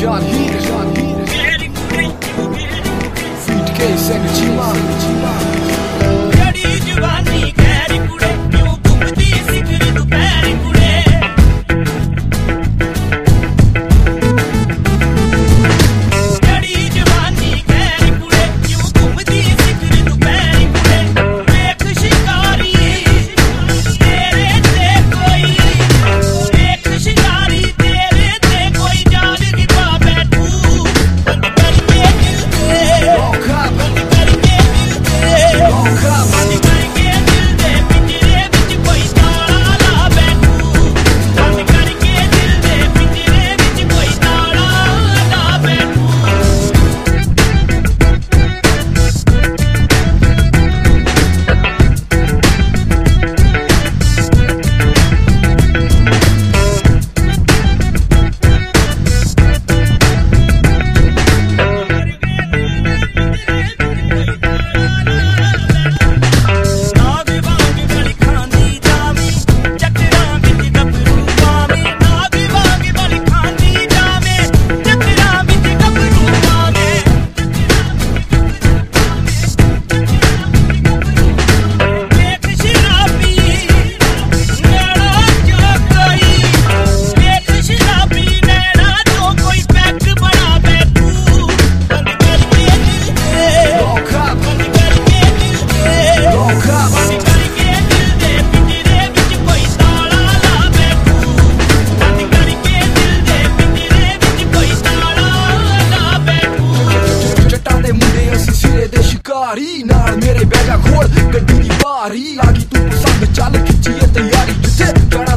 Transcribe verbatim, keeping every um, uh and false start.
John Heat, John Heat, Feet Case and Chima, Chima. Kadi jawani khairi kude, kyun ghumdi sikri dupehri kude. Kadi jawani khairi kude, kyun ghumdi sikri dupehri kude. Dekh shikari, tere te koi, dekh shikari, tere te koi jaal ki pa baithu. Band karke dil de, Lock up, band karke dil de. lock up. ਬੰਦ ਕਰਕੇ ਦਿਲ ਦੇ ਪਿੰਜਰੇ ਵਿੱਚ ਕੋਈ ਤਾਲਾ ਲਾ ਬੈਠੂ ਬੰਦ ਕਰਕੇ ਦਿਲ ਦੇ ਪਿੰਜਰੇ ਵਿੱਚ ਕੋਈ ਤਾਲਾ ਲਾ ਬੈਠੂ ਨਾਗ ਵਾਂਗ ਬਲੀ ਖਾਂਦੀ ਜਾਵੀਂ ਚੱਕਰਾਂ ਵਿੱਚ ਗੱਭਰੂ ਪਾਵੇਂ ਨਾਗ ਵਾਂਗ ਬਲੀ ਖਾਂਦੀ ਜਾਵੇਂ ਚੱਕਰਾਂ ਵਿੱਚ ਗੱਭਰੂ ਪਾਵੇਂ ਵੇਖ ਸ਼ਰਾਬੀ ਨੈਣਾ ਚੋਂ ਕੋਈ ਵੇਖ ਸ਼ਰਾਬੀ ਨੈਣਾ ਚੋਂ ਕੋਈ ਪੈਗ ਬਣਾ ਬੈਠੂ ਬੰਦ ਕਰਕੇ ਦਿਲ ਦੇ Lock up, ਬੰਦ ਕਰਕੇ ਦਿਲ ਦੇ lock up. ਬੰਦ ਕਰਕੇ ਦਿਲ ਦੇ ਪਿੰਜਰੇ ਵਿੱਚ ਕੋਈ ਤਾਲਾ ਲਾ ਬੈਠੂ ਬੰਦ ਕਰਕੇ ਦਿਲ ਦੇ ਪਿੰਜਰੇ ਵਿੱਚ ਕੋਈ ਤਾਲਾ ਲਾ ਬੈਠੂ ਜੱਟਾਂ ਦੇ ਮੁੰਡੇ ਅਸੀਂ ਸਿਰੇ ਦੇ ਸ਼ਿਕਾਰੀ ਨਾਲ ਮੇਰੇ ਬੈਗਾ ਖੋਲ ਗੱਡੀ ਦੀ ਬਾਰੀ ਆ ਗਈ ਤੂੰ ਪਸੰਦ ਚੱਲ ਖਿੱਚੀਏ ਤਿਆਰੀ ਜਿੱਥੇ ਜਾਣਾ